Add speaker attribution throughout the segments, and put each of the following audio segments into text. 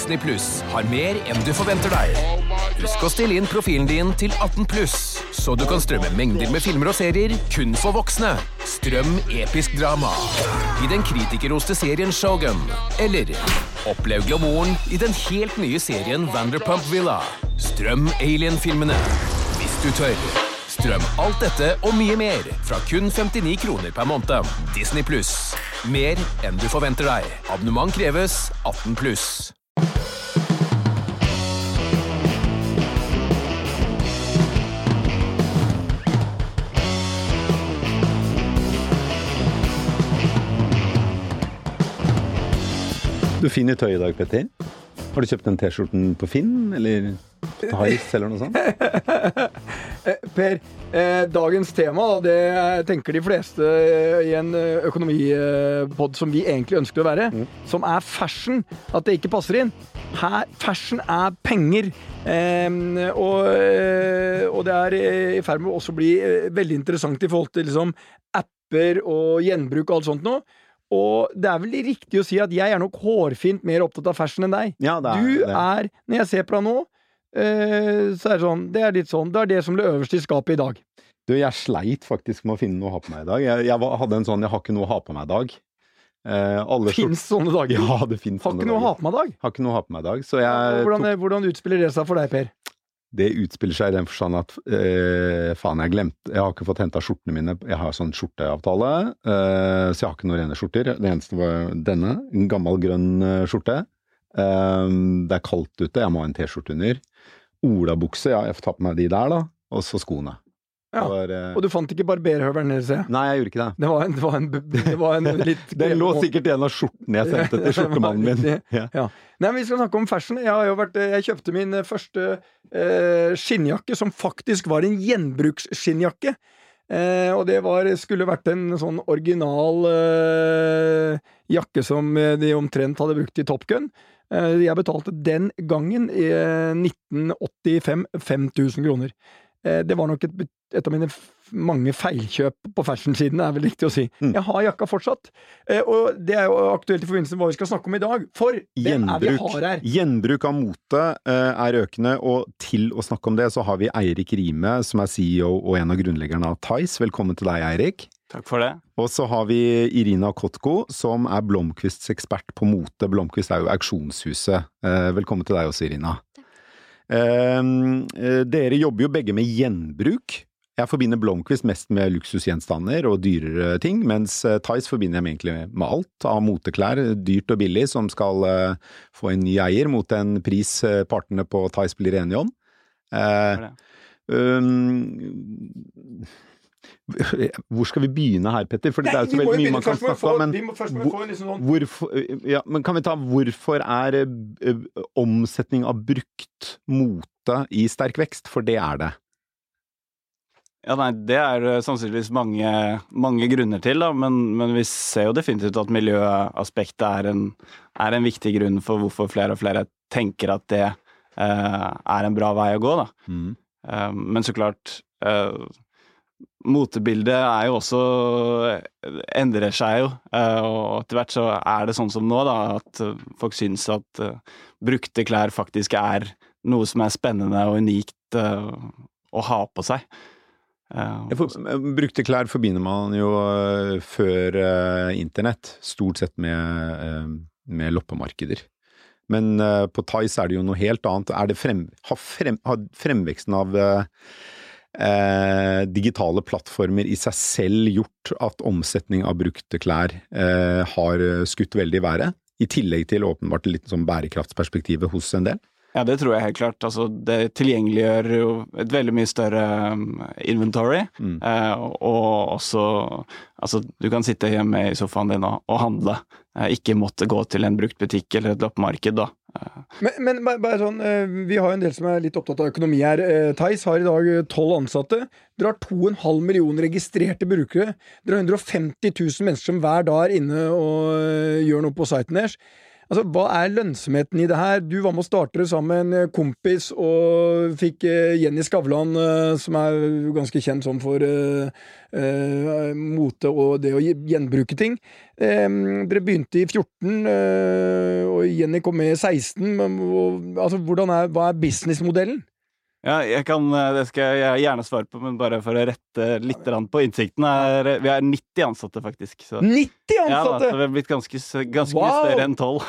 Speaker 1: Disney Plus har mer enn du forventer deg. Husk å stille inn profilen din til 18+, så du kan strømme mengder med filmer og serier kun for voksne. Strøm episk drama i den kritikerroste serien Shogun, eller opplev glamouren i den helt nye serien Vanderpump Villa. Strøm Alien-filmene, hvis du tør. Strøm alt dette og mye mer fra kun 59 kroner per måned. Disney Plus. Mer enn du forventer deg. Abonnement kreves 18+.
Speaker 2: Du finner tøy I dag, Petter. Har du kjøpt den t-skjorten på Finn, eller Tice, eller noe sånt?
Speaker 3: Per, dagens tema, det tenker de fleste I en økonomipod som vi egentlig ønsker å være, som fashion, at det ikke passer inn. Fashion penger, og det I ferd med å også bli veldig interessant I forhold til liksom, apper og gjenbruk og alt sånt nå. Og det vel riktig å si at jeg nok hårfint mer opptatt av fashion enn deg.
Speaker 2: Ja, det
Speaker 3: du
Speaker 2: det.
Speaker 3: Når jeg ser på deg nå, så det sånn, det litt sånn, det det som ble øverst I skapet I dag.
Speaker 2: Du, jeg sleit faktisk med å finne noe å ha på meg I dag. Jeg hadde en sånn, jeg har ikke noe å ha på meg I dag.
Speaker 3: Finnes sånne dager?
Speaker 2: Ja, det finnes
Speaker 3: sånne dager. Har ikke noe å ha på meg I dag?
Speaker 2: Har ikke noe å ha på meg I dag, så jeg...
Speaker 3: Hvordan utspiller det seg for deg, Per?
Speaker 2: Det utspiller seg I den forstand at faen, jeg har ikke fått hentet skjortene mine. Jeg har sånn skjorteavtale, så jeg har ikke noen rene skjorter. Det eneste var denne, en gammel grønn skjorte. Det kaldt ute, jeg må ha en t-skjorte under. Olabukse, ja, jeg får ta på meg de der da, og så skoene.
Speaker 3: Ja, og du fant ikke barberhøveren nede, ser jeg?
Speaker 2: Nei, jeg gjorde ikke det.
Speaker 3: Det var en litt...
Speaker 2: Det lå sikkert I en av skjortene jeg sendte til skjortemannen min.
Speaker 3: Ja. Nei, men vi skal snakke om fashion. Jeg kjøpte min første skinnjakke, som faktisk var en gjenbruksskinnjakke. Og det skulle vært en sånn original jakke som de omtrent hadde brukt I Top Gun. Jeg betalte den gangen I 1985 5.000 kroner. Det var nok et av mine mange feilkjøp på fashion-siden, vel riktig å si. Jeg har jakka fortsatt, og det jo aktuelt I forbindelse med hva vi skal snakke om I dag, for det vi har her.
Speaker 2: Gjenbruk av mote økende, og til å snakke om det så har vi Eirik Rime, som CEO og en av grunnleggerne av Tice. Velkommen til deg, Eirik.
Speaker 4: Takk for det.
Speaker 2: Og så har vi Irina Kotko, som Blomqvists ekspert på mote. Blomqvist jo auksjonshuset. Velkommen til deg også, Irina. Dere jobber jo begge med gjenbruk. Jeg forbinder Blomqvist mest med luksusgjenstander og dyrere ting, mens Tice forbinder jeg egentlig med alt av moteklær, dyrt og billig, som skal få en ny eier mot en pris partene på Tice blir enige om. Hvor skal vi begynne her, Petter? For det jo så veldig mye man kan snakke om, men kan vi ta hvorfor omsetning av brukt mote I sterk vekst? For det det.
Speaker 4: Ja, nei, det sannsynligvis mange grunner til, da, men vi ser jo definitivt at miljøaspektet en viktig grunn for hvorfor flere og flere tenker at det en bra vei å gå, da. Men så klart... motebildet jo også endrer seg jo, og etter hvert så det sånn som nå da, at folk synes at brukte klær faktisk noe som spennende og unikt å ha på seg.
Speaker 2: Brukte klær forbinder man jo før internett, stort sett med loppemarkeder. Men på Tice det jo noe helt annet. Har fremveksten av digitale plattformer I seg selv gjort at omsetning av brukte klær har skutt veldig I været, I tillegg til åpenbart litt sånn bærekraftsperspektivet hos en del?
Speaker 4: Ja, det tror jeg helt klart. Altså, det tilgjengeliggjør jo et veldig mye større inventory, og også, altså, du kan sitte hjemme I sofaen din og handle, ikke måtte gå til en brukt butikk eller et loppemarked da.
Speaker 3: Men bare sånn, vi har jo en del som litt opptatt av økonomi her. Tice har I dag 12 ansatte. Dere har 2,5 millioner registrerte brukere. Dere har 150 000 mennesker som hver dag inne og gjør noe på siten deres. Altså, hva lønnsomheten i det her? Du var med å starte det sammen med en kompis, og fikk Jenny Skavlan, som ganske kjent som for mote og det å gjenbruke ting. Dere begynte i 14, og Jenny kom med i 16. Altså, hva businessmodellen?
Speaker 4: Ja, det skal jeg gjerne svare på, men bare for å rette litt på innsikten. Vi 90 ansatte, faktisk. Så.
Speaker 3: 90 ansatte?!
Speaker 4: Ja, så vi har blitt ganske mye større enn 12.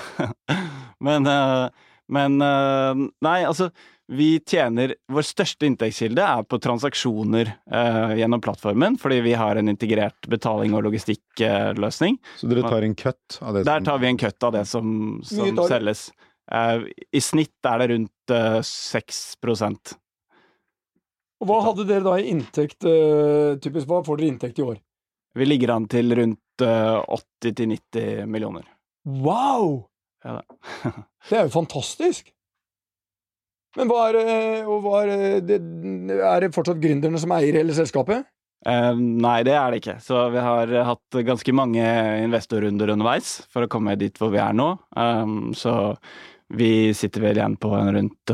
Speaker 4: men nei, altså, vi tjener vår største inntektskilde på transaksjoner gjennom plattformen, fordi vi har en integrert betaling- og logistikkløsning.
Speaker 2: Så dere tar en cut av det?
Speaker 4: Der tar vi en cut av det som selges. I snitt det rundt 6%.
Speaker 3: Og hva hadde dere da i inntekt, typisk, hva får dere inntekt i år?
Speaker 4: Vi ligger an til rundt 80-90 millioner.
Speaker 3: Wow!
Speaker 4: Ja,
Speaker 3: det jo fantastisk! Men det fortsatt gründerne som eier hele selskapet?
Speaker 4: Nei, det det ikke. Så vi har hatt ganske mange investorrunder underveis for å komme dit hvor vi nå. Så vi sitter vel igjen på rundt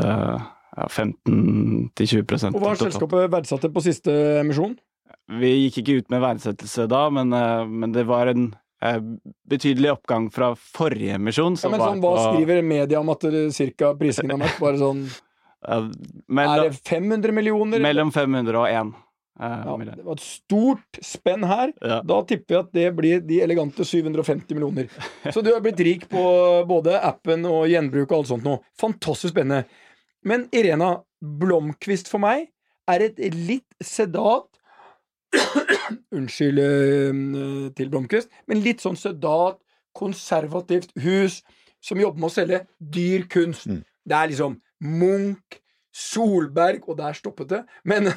Speaker 4: 15-20%.
Speaker 3: Og hva har selskapet verdsatt på siste emisjon?
Speaker 4: Vi gikk ikke ut med verdsettelse da, men det var en betydelig oppgang fra forrige emisjon.
Speaker 3: Ja, men sånn, hva skriver media om at cirka prisen har vært? Bare sånn, det 500 millioner?
Speaker 4: Mellom 500 og 1.
Speaker 3: Ja, det var et stort spenn her. Ja. Da tipper jeg at det blir de elegante 750 millioner. Så du har blitt rik på både appen og gjenbruk og alt sånt nå. Fantastisk spennende. Men Irena, Blomqvist for meg et litt sedat unnskyld til Blomqvist, men litt sånn sedat, konservativt hus som jobber med å selge dyr kunst. Det liksom Munch, Solberg, og der stoppet det. Men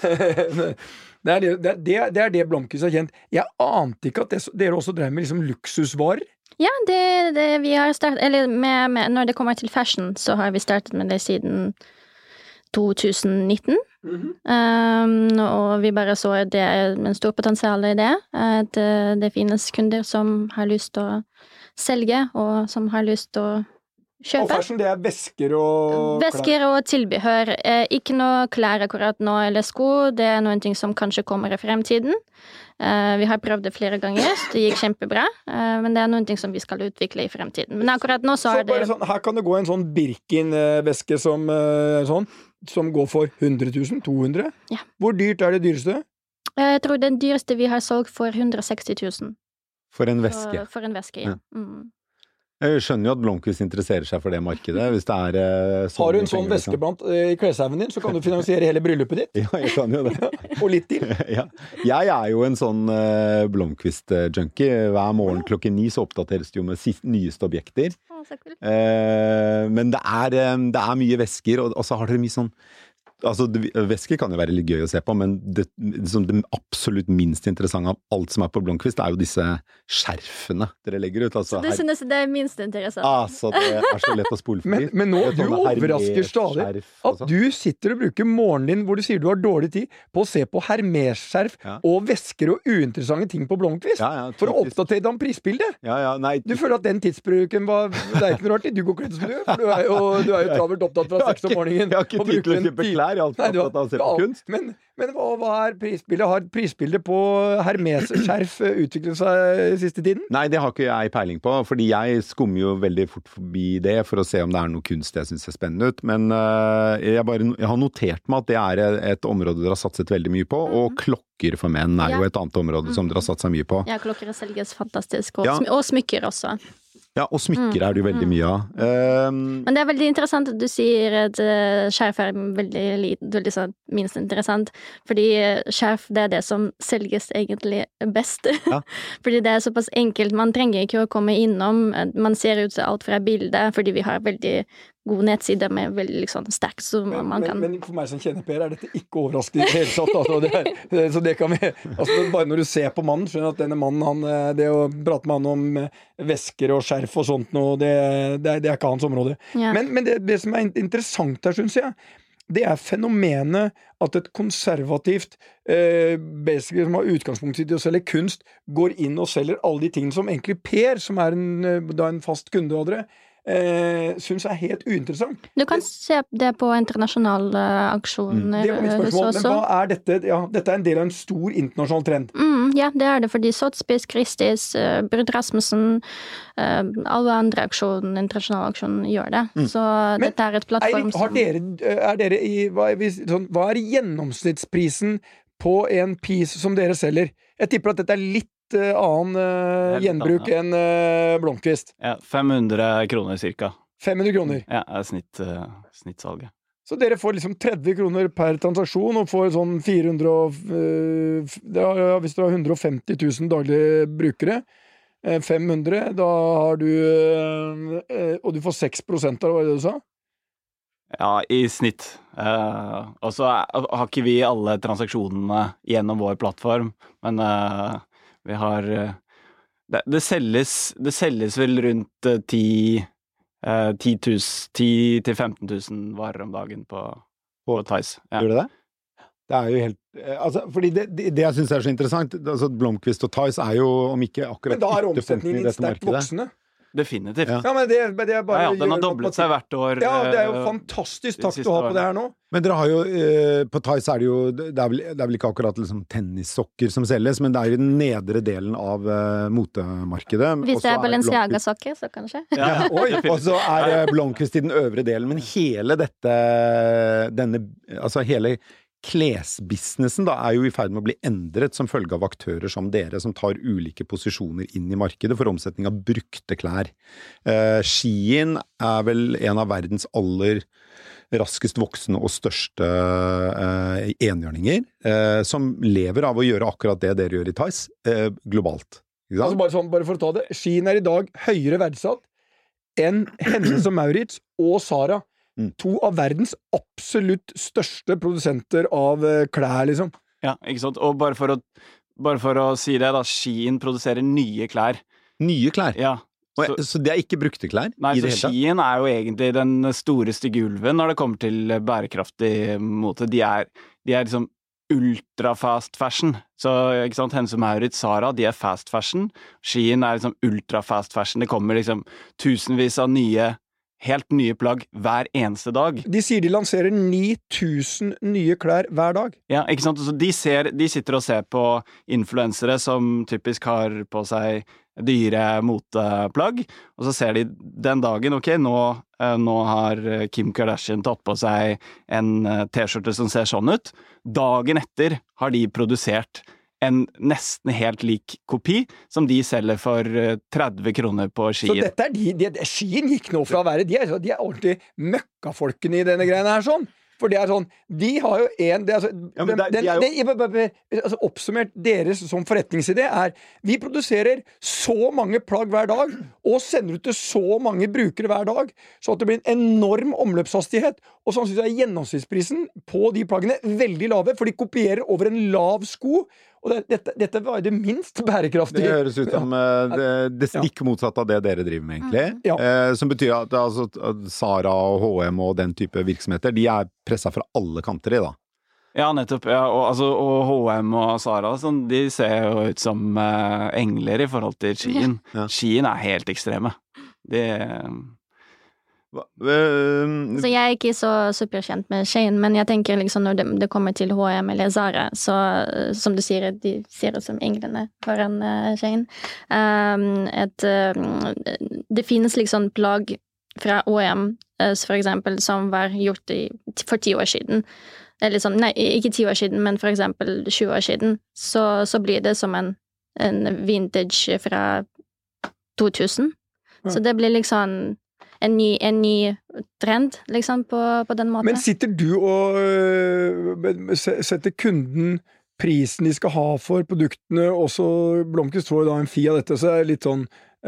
Speaker 3: det det Blomqvist har kjent. Jeg ante ikke at dere også drev med liksom luksusvarer.
Speaker 5: Ja, det vi har startet, eller når det kommer til fashion, så har vi startet med det siden 2019. Og vi bare så det en stor potensial i det, at det finnes kunder som har lyst til å selge, og som har lyst til å kjøpe.
Speaker 3: Og fashion, det vesker og
Speaker 5: Vesker og tilbehør. Ikke noe klær akkurat nå, eller sko. Det noen ting som kanskje kommer i fremtiden. Vi har prøvd det flere ganger, så det gikk kjempebra. Men det noen ting som vi skal utvikle i fremtiden. Men akkurat nå så det
Speaker 3: sånn, her kan det gå en sånn Birkin-veske som går for 100 000, 200 000.
Speaker 5: Ja.
Speaker 3: Hvor dyrt det dyreste?
Speaker 5: Jeg tror den dyreste vi har solgt for 160 000.
Speaker 2: For en veske?
Speaker 5: For en veske, ja.
Speaker 2: Jeg skjønner jo at Blomqvist interesserer seg for det markedet, hvis det
Speaker 3: har du en sånn veske i kleshaugen din, så kan du finansiere hele bryllupet ditt.
Speaker 2: Ja, jeg kan jo det.
Speaker 3: Og litt til.
Speaker 2: Ja. Jeg jo en sånn Blomqvist-junkie. Hver morgen klokken 9 så oppdateres det jo med nyeste objekter. Men det mye vesker, og så har dere mye sånn. Altså, vesker kan jo være litt gøy å se på, men det absolutt minst interessante av alt som på Blomqvist, jo disse skjerfene dere legger ut. Altså,
Speaker 5: så det synes det minst interessant.
Speaker 2: Altså, det så lett å spole forbi.
Speaker 3: Men nå, du overrasker stadig at du sitter og bruker morgenen din, hvor du sier du har dårlig tid, på å se på hermesskjerf og vesker og uinteressante ting på Blomqvist, for å oppdatere deg om prisbildet. Du føler at den tidsbruken det ikke noe rart i, du går kledd som du, for du jo travelt opptatt fra 6 om morgenen.
Speaker 2: Jeg har ikke tid til å kjøpe klær. Men
Speaker 3: hva prisbildet? Har prisbildet på hermesskjerf utviklet seg i siste tiden?
Speaker 2: Nei, det har ikke jeg peiling på, fordi jeg skummer jo veldig fort forbi det for å se om det noe kunst jeg synes ser spennende ut, men jeg har notert meg at det et område dere har satset veldig mye på, og klokker for menn jo et annet område som dere har satset mye på.
Speaker 5: Ja, klokker selges fantastisk, og smykker også.
Speaker 2: Ja, og smykker det jo veldig mye av.
Speaker 5: Men det veldig interessant at du sier at skjerf veldig sånn minst interessant, fordi skjerf det som selges egentlig best. Ja. Fordi det såpass enkelt, man trenger ikke å komme innom, man ser ut alt fra bildet, fordi vi har veldig god nettside med veldig liksom sterkt, så man kan...
Speaker 3: Men for meg som kjenner Per, dette ikke overraskende i det hele tatt, altså, så det kan vi... Altså, bare når du ser på mannen, skjønner at denne mannen, det å prate med han om vesker og skjerf og sånt nå, det ikke hans område. Ja. Men det som interessant her, synes jeg, det fenomenet at et konservativt basically som har utgangspunkt til å selge kunst, går inn og selger alle de tingene som egentlig Per, som en fast kunde av dere, synes helt uinteressant.
Speaker 5: Du kan se det på internasjonale aksjoner
Speaker 3: Det var mitt spørsmål, men hva dette? Ja, dette en del av en stor internasjonal trend.
Speaker 5: Ja, det det, fordi Sotheby's, Christie's, Brudd Rasmussen, alle andre internasjonale aksjoner gjør det. Så men, dette et plattform som... Hva gjennomsnittsprisen på en piece som dere selger? Jeg tipper at dette litt annen gjenbruk enn Blomqvist.
Speaker 4: Ja, 500 kroner cirka.
Speaker 3: 500 kroner?
Speaker 4: Ja, snittsalget.
Speaker 3: Så dere får liksom 30 kroner per transaksjon og får sånn 400 hvis dere har 150 000 daglige brukere, 500, da har du og du får 6% av det du sa?
Speaker 4: Ja, i snitt. Og så har ikke vi alle transaksjonene gjennom vår plattform, men vi har det selges vel rundt 10 til 15 000 varer om dagen på Theis. Ja.
Speaker 2: Gjør det? Det jo helt altså, fordi det jeg synes så interessant, altså Blomqvist og Theis jo om ikke akkurat
Speaker 3: men da omsetningen din sterkt voksende.
Speaker 4: Definitivt.
Speaker 3: Ja, men det bare
Speaker 4: den har doblet seg hvert år.
Speaker 3: Ja, det jo fantastisk takt å ha på det her nå.
Speaker 2: Men dere har jo, på Theis det jo, det vel ikke akkurat liksom tennissokker som selges, men det jo den nedre delen av motemarkedet.
Speaker 5: Hvis det Balenciaga-sokker, så kanskje.
Speaker 2: Ja, og så Blomqvist i den øvre delen, men hele altså hele klesbusinessen da jo i ferd med å bli endret som følge av aktører som dere som tar ulike posisjoner inn i markedet for omsetning av brukte klær. Shein vel en av verdens aller raskest voksende og største enhjørninger, som lever av å gjøre akkurat det dere gjør i Theis, globalt.
Speaker 3: Altså bare for å ta det, Shein i dag høyere verdsatt enn Hennes & Mauritz og Zara. To av verdens absolutt største produsenter av klær, liksom.
Speaker 4: Ja, ikke sant? Og bare for å si det da, Shein produserer nye klær.
Speaker 2: Nye klær?
Speaker 4: Ja.
Speaker 2: Så det ikke brukte klær?
Speaker 4: Nei, så Shein jo egentlig den store stygge ulven når det kommer til bærekraftig mote. De liksom ultra-fast fashion. Så, ikke sant, Hennes & Mauritz, Zara, de fast fashion. Shein liksom ultra-fast fashion. Det kommer liksom tusenvis av helt nye plagg hver eneste dag.
Speaker 3: De sier de lanserer 9000 nye klær hver dag.
Speaker 4: Ja, ikke sant? Så de sitter og ser på influensere som typisk har på seg dyre moteplagg, og så ser de den dagen, ok, nå har Kim Kardashian tatt på seg en t-skjorte som ser sånn ut. Dagen etter har de produsert en nesten helt lik kopi, som de selger for 30 kroner på Shein.
Speaker 3: Så dette Shein gikk nå fra å være, de ordentlig møkkafolkene i denne greiene her sånn. For det sånn, de har jo oppsummert deres som forretningsidé vi produserer så mange plagg hver dag, og sender ut til så mange brukere hver dag, så at det blir en enorm omløpshastighet, og sånn synes jeg gjennomsnittsprisen på de plaggene veldig lave, for de kopierer over en lav sko, og dette var det minst bærekraftige.
Speaker 2: Det høres ut som det stikk motsatt av det dere driver med, egentlig. Ja. Som betyr at Zara og H&M og den type virksomheter, de presset fra alle kanter i da.
Speaker 4: Ja, nettopp. Ja, og H&M og Zara, sånn, de ser jo ut som engler i forhold til Shein. Ja. Shein helt ekstreme.
Speaker 5: Så jeg ikke så superkjent med Shein, men jeg tenker liksom når det kommer til H&M eller Zara, så som du sier, de ser ut som englene foran Shein. Det finnes liksom plagg fra H&M, for eksempel, som var gjort for 10 år siden. Eller sånn, nei, ikke 10 år siden, men for eksempel 20 år siden. Så blir det som en vintage fra 2000. Så det blir liksom en ny trend, liksom, på den måten.
Speaker 3: Men sitter du og setter kunden prisen de skal ha for produktene, og så Blomqvist får da en fi av dette, så litt sånn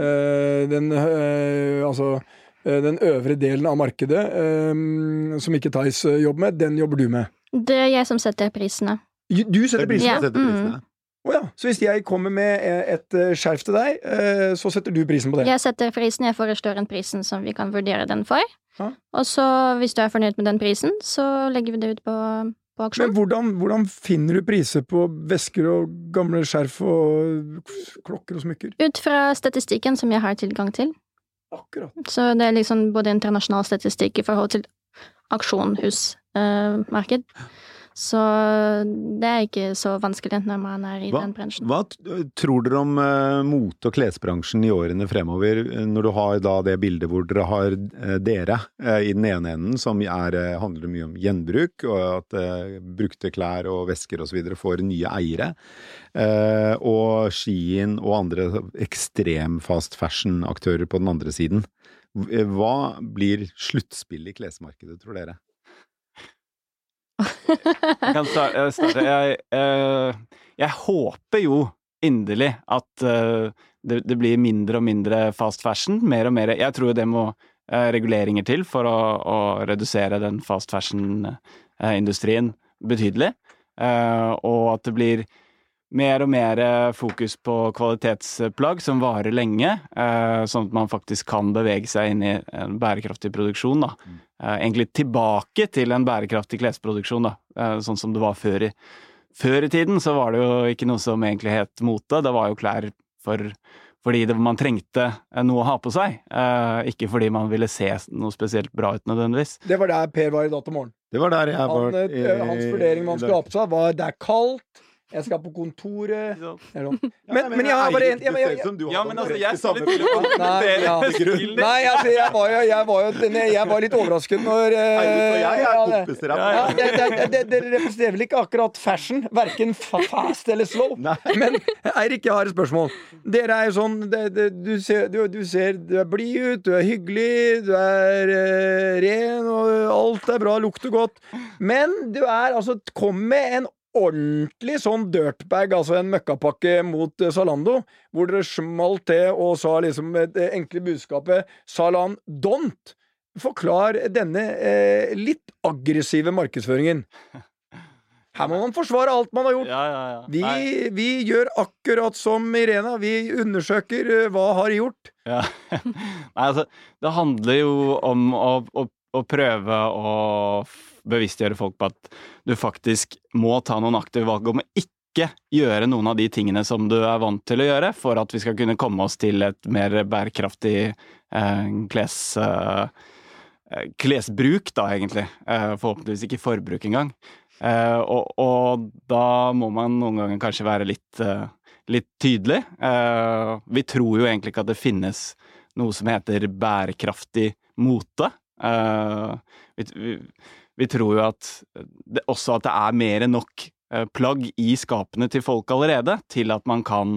Speaker 3: den øvre delen av markedet, som ikke Theis jobber med, den jobber du med?
Speaker 5: Det jeg som setter prisene.
Speaker 3: Du setter prisene?
Speaker 5: Ja.
Speaker 3: Setter prisene. Ja. Så hvis jeg kommer med et skjerf til deg, så setter du prisen på det?
Speaker 5: Jeg setter prisen, jeg foreslår en prisen som vi kan vurdere den for. Ja. Og så, hvis du fornøyd med den prisen, så legger vi det ut på aksjon.
Speaker 3: Men hvordan finner du priser på vesker og gamle skjerf og klokker og smykker?
Speaker 5: Ut fra statistikken som jeg har tilgang til.
Speaker 3: Akkurat.
Speaker 5: Så det liksom både internasjonal statistikk I forhold til auksjonhusmarked. Så det ikke så vanskelig når man I den bransjen.
Speaker 2: Hva tror dere om mote- og klesbransjen I årene fremover, når du har da det bildet hvor dere har dere I den ene enden, som handler mye om gjenbruk, og at brukte klær og vesker og så videre får nye eiere, og Shein og andre ekstrem fast fashion-aktører på den andre siden. Hva blir sluttspillet I klesmarkedet, tror dere?
Speaker 4: Jeg kan starte. Jeg håper jo inderlig at det blir mindre og mindre fast fashion, mer og mer. Jeg tror det må reguleringer til for å redusere den fast fashion-industrien betydelig, og at det blir mer og mer fokus på kvalitetsplagg som varer lenge, sånn at man faktisk kan bevege seg inn I en bærekraftig produksjon, da. Egentlig tilbake til en bærekraftig klesproduksjon, da. Sånn som det var før I tiden, så var det jo ikke noe som egentlig het mote. Det var jo klær fordi man trengte noe å ha på seg, ikke fordi man ville se noe spesielt bra ut nødvendigvis.
Speaker 3: Det var der Per var I Datamorgen.
Speaker 2: Det var der jeg var.
Speaker 3: Hans vurdering man skulle ha på seg var det kaldt, jeg skal på kontoret. Men jeg har bare en...
Speaker 4: Ja, men altså, jeg
Speaker 3: skulle Nei, jeg var litt overrasket når...
Speaker 2: Jeg kompiser
Speaker 3: Dere representerer vel ikke akkurat fashion, hverken fast eller slow. Men Eirik, jeg har et spørsmål. Dere jo sånn, du ser, du blid ut, du hyggelig, du ren, og alt bra, lukter godt. Men du altså, kom med en ordentlig sånn dirtbag, altså en møkkapakke mot Zalando, hvor dere smalt til og sa liksom det enkle budskapet Salan don't. Forklar denne litt aggressive markedsføringen. Her må man forsvare alt man har gjort.
Speaker 4: Ja.
Speaker 3: Vi gjør akkurat som Irena, vi undersøker hva har gjort.
Speaker 4: Ja. Nei, altså, det handler jo om å prøve å bevisstgjøre folk på at du faktisk må ta noen aktive valg om å ikke gjøre noen av de tingene som du vant til å gjøre, for at vi skal kunne komme oss til et mer bærekraftig klesbruk da, egentlig. Forhåpentligvis ikke forbruk engang. Og da må man noen ganger kanskje være litt tydelig. Vi tror jo egentlig ikke at det finnes noe som heter bærekraftig mote. Vi tror jo at det mer enn nok plagg I skapene til folk allerede, til at man kan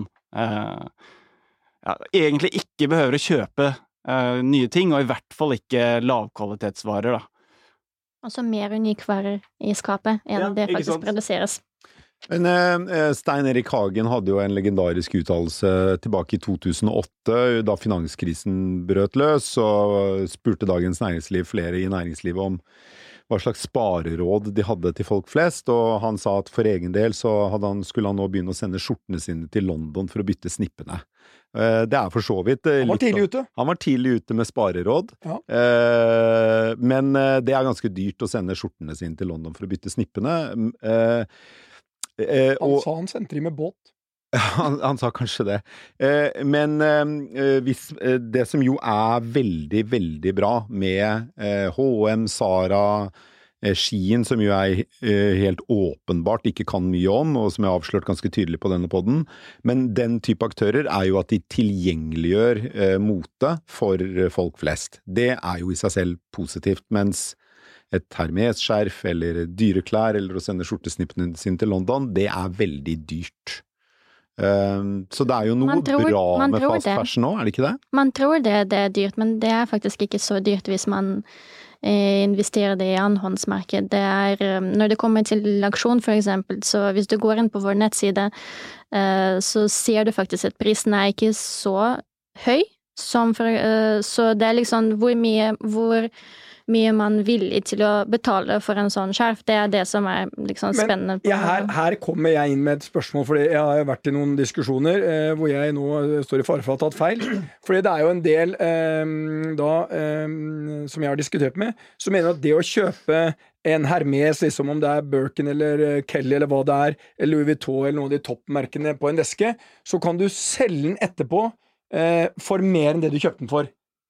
Speaker 4: egentlig ikke behøver å kjøpe nye ting, og I hvert fall ikke lavkvalitetsvarer da.
Speaker 5: Altså mer unikvarer I skapet enn det faktisk produseres.
Speaker 2: Men Stein Erik Hagen hadde jo en legendarisk uttalelse tilbake I 2008, da finanskrisen brøt løs, og spurte Dagens Næringsliv flere I næringslivet om hva slags spareråd de hadde til folk flest, og han sa at for egen del så skulle han nå begynne å sende skjortene sine til London for å bytte snippene. Det for så vidt
Speaker 3: Han var tidlig ute.
Speaker 2: Han var tidlig ute med spareråd, men det ganske dyrt å sende skjortene sine til London for å bytte snippene.
Speaker 3: Han sa han sendte de med båt.
Speaker 2: Han sa kanskje det. Men hvis det som jo veldig, veldig bra med H&M, Zara, Shein, som jo helt åpenbart ikke kan mye om, og som jeg har avslørt ganske tydelig på denne podden, men den type aktører jo at de tilgjengeliggjør mote for folk flest. Det jo I seg selv positivt, mens et Hermes-skjerf eller dyreklær eller å sende skjortesnippene sin til London, det veldig dyrt. Så det jo noe bra med fast fashion nå, det ikke det? Man
Speaker 5: tror det dyrt, men det faktisk ikke så dyrt hvis man investerer det I annenhåndsmarked. Det når det kommer til auksjon for eksempel, så hvis du går inn på vår nettside, så ser du faktisk at prisen ikke så høy, så det liksom hvor mye man villig til å betale for en sånn skjerf, det det som liksom spennende.
Speaker 3: Men her kommer jeg inn med et spørsmål, fordi jeg har jo vært I noen diskusjoner hvor jeg nå står I fare for å ha tatt feil, fordi det jo en del som jeg har diskutert med, som mener at det å kjøpe en Hermes, liksom om det Birkin eller Kelly eller hva det eller Louis Vuitton eller noen av de toppmerkene på en veske, så kan du selge den etterpå for mer enn det du kjøpte den for.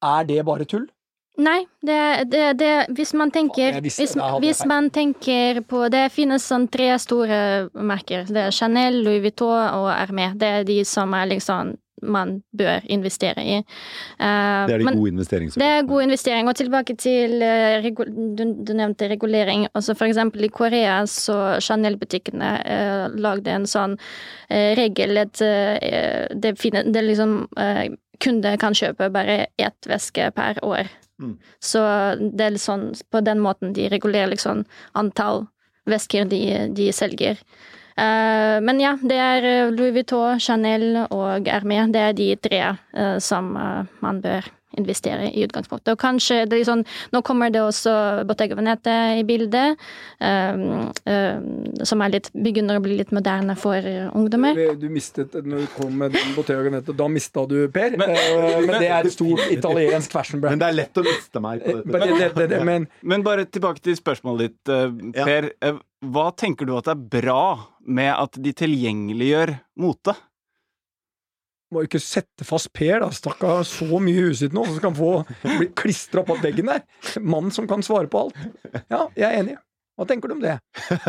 Speaker 3: det bare tull?
Speaker 5: Nei, hvis man tenker hvis man tenker på det finnes sånn 3 store merker. Det Chanel, Louis Vuitton og Hermé. Det de som liksom man bør investere i.
Speaker 2: Det de gode investeringer.
Speaker 5: Det god investering. Og tilbake til du nevnte regulering. Altså for eksempel i Korea så Chanel-butikkene lagde en sånn regel at det liksom kunde kan kjøpe bare 1 veske per år. Så det sånn, på den måten de regulerer liksom antall vesker de selger. Men ja, det Louis Vuitton, Chanel og Hermé, det de 3 som man bør investere i utgangspunktet. Og kanskje, det sånn, nå kommer det også Bottega Veneta i bildet, som begynner å bli litt moderne for ungdommer.
Speaker 3: Du mistet, når du kom med Bottega Veneta, da mistet du Per, men det et stort italiensk fashion brand.
Speaker 2: Men det lett å miste meg på dette.
Speaker 4: Men bare tilbake til spørsmålet ditt, Per. Hva tenker du at bra med at de tilgjengeliggjør mote?
Speaker 3: Må ikke sette fast Per, da. Stakka så mye huset nå, så kan bli klistret opp av veggen der. Mann som kan svare på alt. Ja, jeg enig. Hva tenker du om det?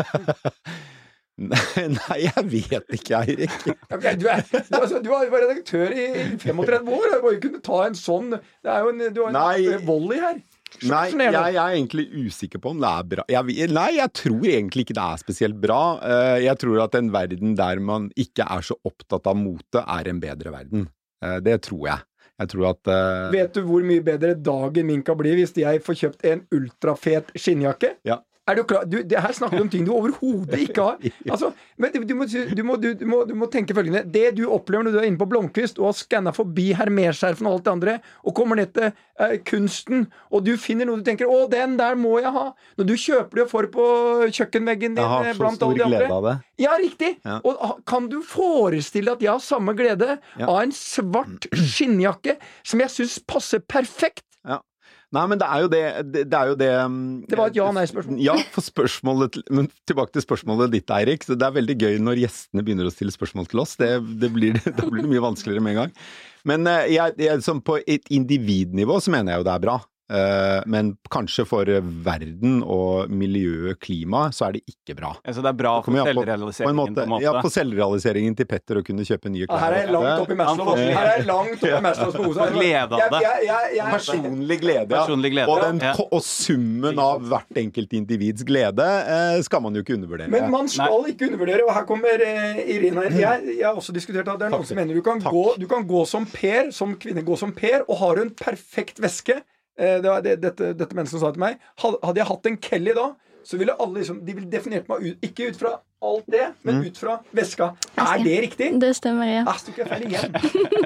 Speaker 2: Nei, jeg vet ikke, Eirik.
Speaker 3: Okay, du var jo redaktør i 35 år. Du må jo kunne ta en sånn. Det jo du har en volley her.
Speaker 2: Nei, jeg egentlig usikker på om det bra. Jeg tror egentlig ikke det spesielt bra. Jeg tror at en verden der man ikke så opptatt av mote en bedre verden. Det tror jeg. Jeg tror at
Speaker 3: Vet du hvor mye bedre dagen min kan bli hvis jeg får kjøpt en ultrafet skinnjakke? Ja. Du klar? Det her snakker du om ting du overhodet ikke har. Altså, men du må tenke følgende. Det du opplever når du inne på Blomkvist og har skannet forbi Hermé-skjerfen og alt det andre, og kommer ned til kunsten, og du finner noe du tenker, den der må jeg ha. Når du kjøper det for på kjøkkenveggen din,
Speaker 2: jeg har så
Speaker 3: blant
Speaker 2: stor
Speaker 3: alle de andre.
Speaker 2: Glede av det.
Speaker 3: Ja, riktig. Ja. Og kan du forestille at jeg har samme glede av en svart skinnjakke som jeg synes passer perfekt?
Speaker 2: Ja. Nei, men det jo det
Speaker 3: Det var et ja-nei-spørsmål.
Speaker 2: Ja, men tilbake til spørsmålet ditt, Eirik. Så det veldig gøy når gjestene begynner å stille spørsmål til oss. Da blir det mye vanskeligere med en gang. Men på et individnivå så mener jeg jo det bra. Men kanskje for verden og miljøet, klima, så det ikke bra.
Speaker 4: Så det bra for selvrealiseringen på en måte?
Speaker 2: Ja, for selvrealiseringen til Petter å kunne kjøpe nye klær.
Speaker 3: Her langt opp i Maslows behov.
Speaker 4: Glede av det.
Speaker 2: Personlig glede. Og summen av hvert enkelt individs glede skal man jo ikke undervurdere.
Speaker 3: Men man skal ikke undervurdere, og her kommer Irina. Jeg har også diskutert at det noen som mener du kan gå som Per, som kvinne gå som Per, og har en perfekt veske. Det var dette mennesket som sa til meg, hadde jeg hatt en Kelly da, så ville alle liksom, de ville definert meg ut, ikke ut fra alt det, men ut fra veska. Det riktig?
Speaker 5: Det stemmer, ja.
Speaker 3: Jeg tok feil igjen.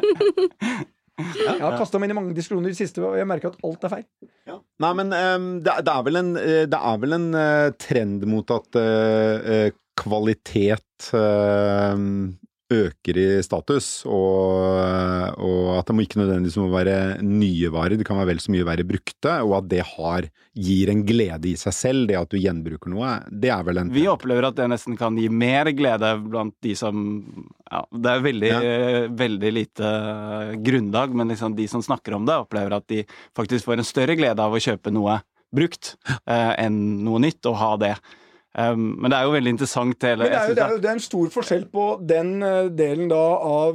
Speaker 3: Jeg har kastet meg inn i mange diskusjoner i det siste, og jeg merker at alt feil.
Speaker 2: Ja. Nei, men det vel en trend mot at kvalitet øker i status, og at det må ikke nødvendigvis må være nye varer, det kan være vel så mye være brukte, og at det gir en glede i seg selv, det at du gjenbruker noe, det vel en...
Speaker 4: Vi opplever at det nesten kan gi mer glede blant de som, det veldig lite grunnlag, men liksom de som snakker om det, opplever at de faktisk får en større glede av å kjøpe noe brukt enn noe nytt, og ha det. Men det jo veldig interessant
Speaker 3: Men det er en stor forskjell på den delen da av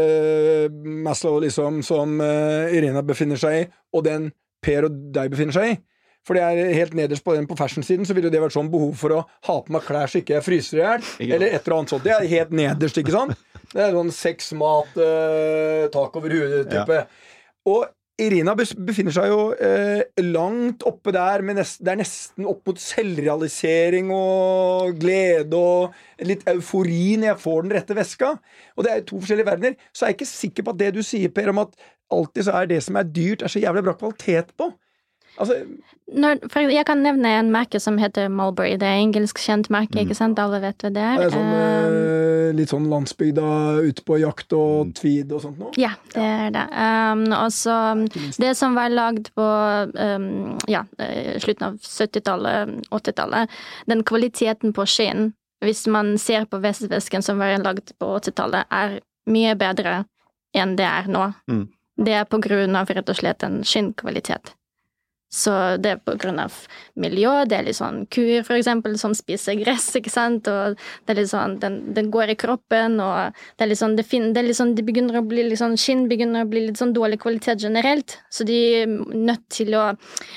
Speaker 3: Maslow liksom, som Irina befinner seg i, og den Per og deg befinner seg i. For det helt nederst på den på fashion-siden, så ville det vært sånn behov for å ha på meg klær så ikke jeg fryser i hjel, eller et eller annet sånt. Det helt nederst, ikke sant? Det sånn sex, mat, tak over huet-type. Og Irina befinner seg jo langt oppe der, men det nesten opp mot selvrealisering og glede og litt eufori når jeg får den rette veska. Og det 2 forskjellige verdener. Så jeg ikke sikker på at det du sier, Per, om at alltid så det som dyrt, så jævlig bra kvalitet på. Altså,
Speaker 5: jeg kan nevne en merke som heter Mulberry. Det engelsk kjent merke, ikke sant? Alle vet hva det
Speaker 3: Det sånn, litt sånn landsbygda ute på jakt og tweed og sånt noe?
Speaker 5: Ja, det det. Og så det som var lagd på slutten av 70-tallet, 80-tallet, den kvaliteten på skinn, hvis man ser på vestvesken som var lagd på 80-tallet, mye bedre enn det nå. det på grunn av rett og slett en skinnkvalitet. Så det på grunn av miljø, det litt sånn kuer for eksempel som spiser gress, ikke sant, og det litt sånn, den går i kroppen, og det litt sånn, det litt sånn, de begynner å bli litt sånn, skinn begynner å bli litt sånn dårlig kvalitet generelt, så de nødt til å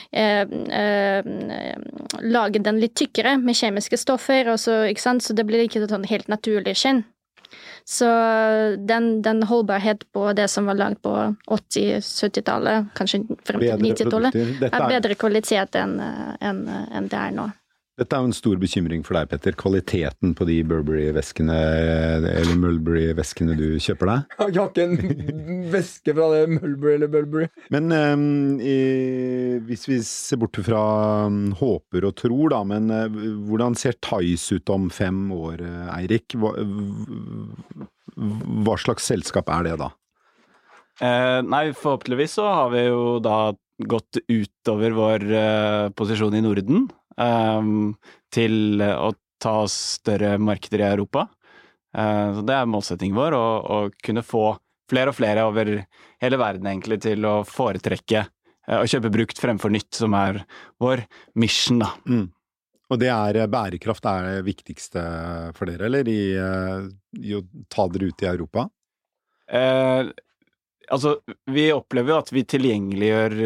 Speaker 5: lage den litt tykkere med kjemiske stoffer, og så, ikke sant, så det blir ikke sånn helt naturlig skinn. Så den holdbarhet på det som var lagd på 80-70-tallet, kanskje frem til 90-tallet, bedre kvalitet enn det nå.
Speaker 2: Dette jo en stor bekymring for deg, Petter. Kvaliteten på de Burberry-veskene, eller Mulberry-veskene du kjøper deg?
Speaker 3: Jeg har ikke en veske fra det Mulberry eller Burberry.
Speaker 2: Men hvis vi ser bort fra håper og tror, da, men hvordan ser Theis ut om 5 år, Eirik? Hva slags selskap det da?
Speaker 4: Nei, forhåpentligvis så har vi jo da gått utover vår posisjon i Norden, til å ta større markeder i Europa. Så det målsettingen vår, å kunne få flere og flere over hele verden egentlig til å foretrekke å kjøpe brukt fremfor nytt, som vår mission da.
Speaker 2: Og det bærekraft det viktigste for dere, eller i å ta dere ut i Europa?
Speaker 4: Altså, vi opplever jo at vi tilgjengeliggjør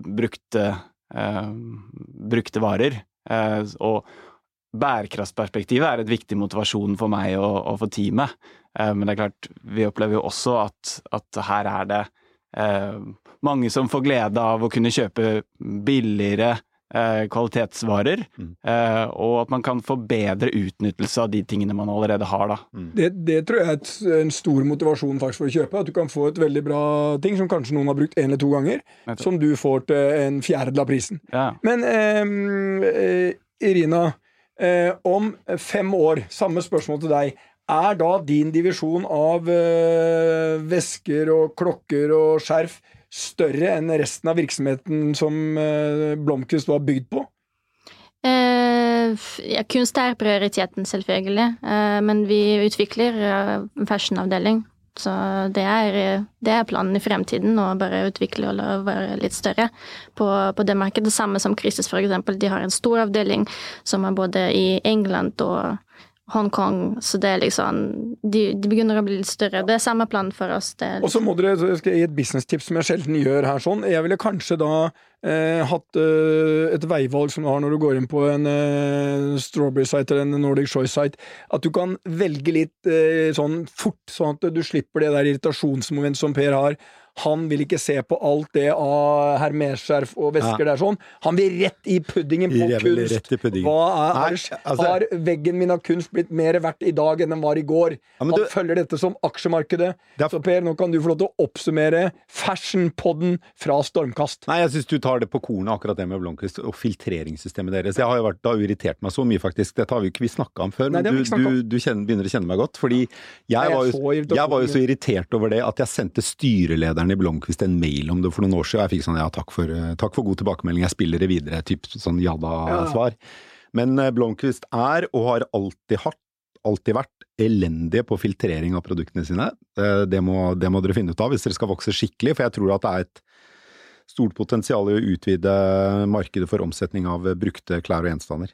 Speaker 4: brukte varer, og bærekraftsperspektivet et viktig motivasjon for meg og for teamet. Men det klart, vi opplever jo også at her det mange som får glede av å kunne kjøpe billigere kvalitetsvarer, og at man kan få bedre utnyttelse av de tingene man allerede har da.
Speaker 3: Det tror jeg en stor motivasjon faktisk for å kjøpe, at du kan få et veldig bra ting som kanskje noen har brukt 1 eller 2 ganger, som du får til en fjerdedel av prisen.
Speaker 4: Ja.
Speaker 3: Men Irina, om 5 år, samme spørsmål til deg, da din divisjon av vesker og klokker og skjerf større enn resten av virksomheten som Blomquist var bygd på?
Speaker 5: Ja, kunst prioriteten selvfølgelig, men vi utvikler fashionavdeling, så det planen i fremtiden, å bare utvikle og være litt større på det markedet. Det samme som Christie's for eksempel, de har en stor avdeling som både i England og Hongkong, så det liksom, de begynner å bli litt større. Det samme plan for oss.
Speaker 3: Og så må dere, skal jeg gi et business-tips som jeg sjelden gjør her sånn. Jeg ville kanskje da hatt et veivalg som du har når du går inn på en Strawberry-site eller en Nordic Choice-site, at du kan velge litt sånn fort, sånn at du slipper det der irritasjonsmoment som Per har. Han vil ikke se på alt det av hermesskjerf og vesker der sånn. Han vil rett i puddingen på kunst. Har veggen min av kunst blitt mer verdt i dag enn den var i går? Han følger dette som aksjemarkedet. Så Per, nå kan du få lov til å oppsummere fashion-podden fra Stormkast.
Speaker 2: Nei, jeg synes du tar det på kornet, akkurat det med Blomquist og filtreringssystemet deres. Jeg har jo irritert meg så mye faktisk. Dette har vi ikke snakket om før, men du begynner å kjenne meg godt, fordi jeg var jo så irritert over det at jeg sendte styrelederen i Blomquist en mail om det for noen år siden. Jeg fikk sånn, ja, takk for god tilbakemelding, jeg spiller det videre, typ sånn jada-svar. Men Blomquist og har alltid vært elendige på filtrering av produktene sine. Det må dere finne ut av hvis dere skal vokse skikkelig, for jeg tror at det et stort potensial i å utvide markedet for omsetning av brukte klær og gjenstander.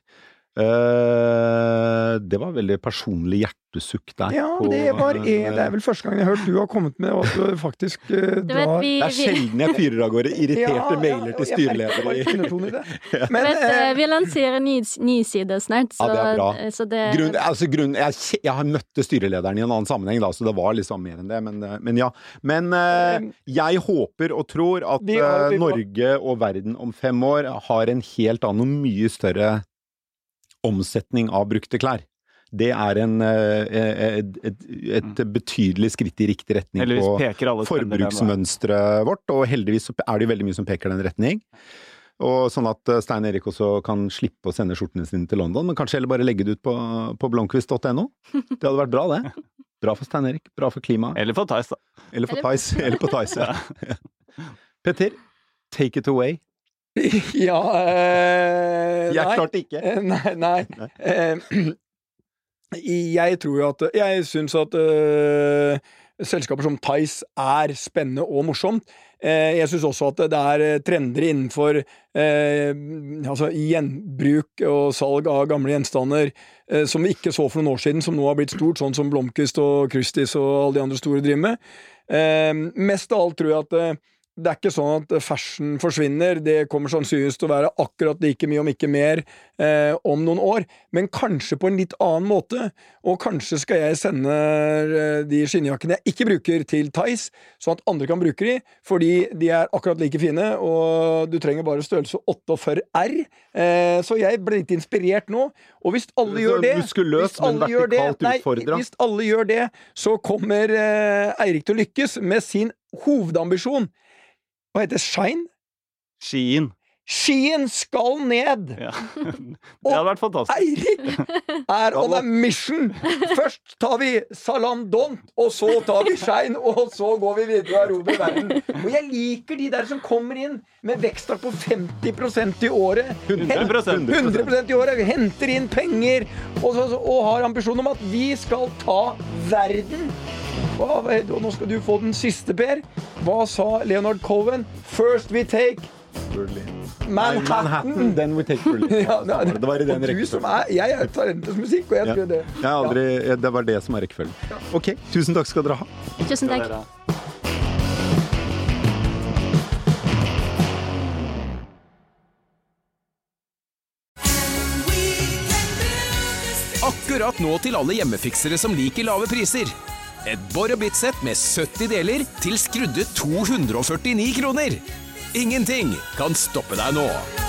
Speaker 2: Det var veldig personlig hjertesukk der.
Speaker 3: Ja, det vel første gang jeg har hørt du har kommet med og at du faktisk
Speaker 5: det
Speaker 2: sjelden jeg fyrer av gårde irriterte mailer til styreledere.
Speaker 5: Men vi lanserer ny side snart, så,
Speaker 2: bra.
Speaker 5: Så det
Speaker 2: jeg har møtt styrelederen i en annen sammenheng da, så det var liksom mer enn det, men ja. Men jeg håper og tror at Norge og verden om 5 år har en helt annen og mye større omsetning av brukte klær. Det et betydelig skritt i riktig retning på forbruksmønstret vårt, og heldigvis så det veldig mye som peker den retning. Og sånn at Stein Erik også kan slippe å sende skjortene sine til London, men kanskje heller bare legge det ut på blomquist.no. Det hadde vært bra, det. Bra for Stein Erik, bra for klimaet.
Speaker 4: Eller for Theis, da.
Speaker 2: Eller på Theis, ja. Petter, take it away.
Speaker 3: Ja,
Speaker 2: jeg klarte ikke.
Speaker 3: Nei. Jeg tror jo at jeg synes at selskaper som Theis spennende og morsomt. Jeg synes også at det trender innenfor altså gjenbruk og salg av gamle gjenstander som vi ikke så for noen år siden, som nå har blitt stort, sånn som Blomqvist og Christie's og alle de andre store driver med. Mest av alt tror jeg at det ikke sånn at fashion forsvinner, det kommer sannsynligvis til å være akkurat like mye, om ikke mer, om noen år, men kanskje på en litt annen måte, og kanskje skal jeg sende de skinnjakkene jeg ikke bruker til Theis, sånn at andre kan bruke de, fordi de akkurat like fine, og du trenger bare størrelse 48R, så jeg ble litt inspirert nå, og hvis alle gjør det, hvis alle gjør det, så kommer Eirik til å lykkes med sin hovedambisjon. Hva heter Shine? Skien skal ned!
Speaker 4: Ja. Det hadde vært fantastisk.
Speaker 3: Eirik on a mission! Først tar vi Salandont, og så tar vi Shine, og så går vi videre og erobrer verden. Og jeg liker de der som kommer inn med veksttak på 50% i året. 100% i året. Henter inn penger, og har ambisjon om at vi skal ta verden. Og nå skal du få den siste, Per. Hva sa Leonard Cohen? First we take Manhattan.
Speaker 2: Then we take Berlin.
Speaker 3: Ja, det var i den rekkefølgen. Jeg er talentløs musikk, og jeg tror det.
Speaker 2: Det var det som rekkefølgen. Ok, tusen takk skal dere ha.
Speaker 5: Tusen takk.
Speaker 1: Akkurat nå til alle hjemmefiksere som liker lave priser. Et Bor og Bit-sett med 70 deler til skrudde 249 kroner. Ingenting kan stoppe deg nå.